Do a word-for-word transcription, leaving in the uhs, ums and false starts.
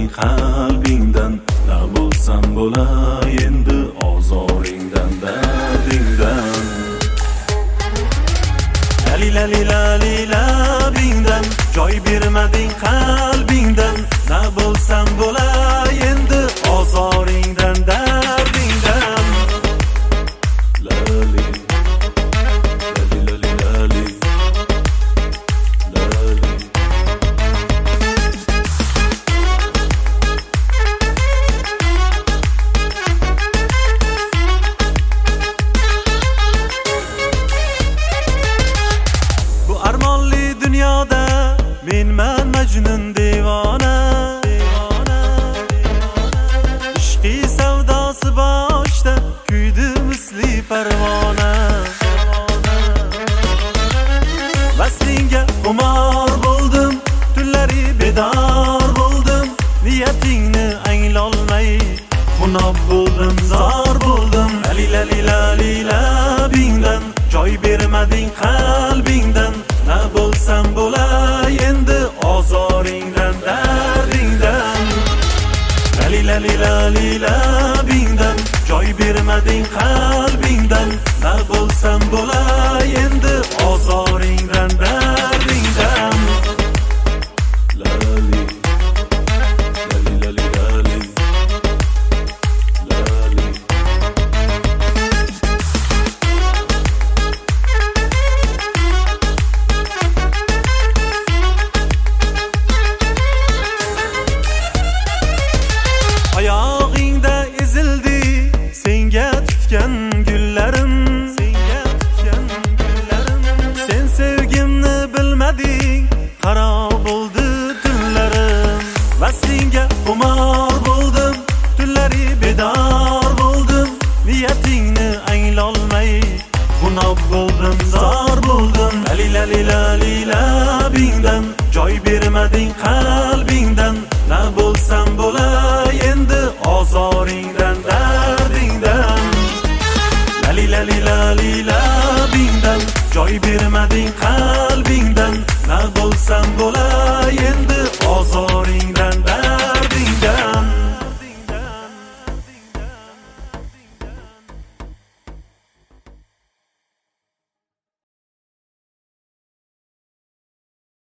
bermading qalbingdan, na bo'lsam bo'lay endi ozoringdan, dardingdan. Lali lali lali labingdan, joy bermading qalbingdan, na bo'lsam bo'lay endi ozoringdan, dardingdan. Lali dunyoda menman majnun devona, ishqi savdosi boshda kuydi misli parvona. Vaslinga xumor bo'ldim, tunlari bedor bo'ldim, niyatingni anglolmay xunob bo'ldim, zor bo'ldim. Lali lali lali labingdan, joy bermading qalbingdan, na bo'lsam bo'lay endi ozoringdan, dardingdan. Lali lali lali labingdan, joy bermading qalbingdan, na bo'lsam bo'lay endi ozoringdan, dardingdan. Lali lali lali lali lali. Oyog'ingda ezildi senga tutgan gullarim, senga tutgan gullarim. Sen sevgimni bilmading, xarob bo'ldi tunlarim. Vaslinga xumor bo'ldim, tunlari bedor bo'ldim, niyatingni anglolmay xunob bo'ldim, zor bo'ldim. Lali lali lali labingdan, joy bermading qalbingdan, na bo'lsam bo'lay endi ozoringdan, dardingdan. Lali lali lali labingdan, joy bermading qalbingdan,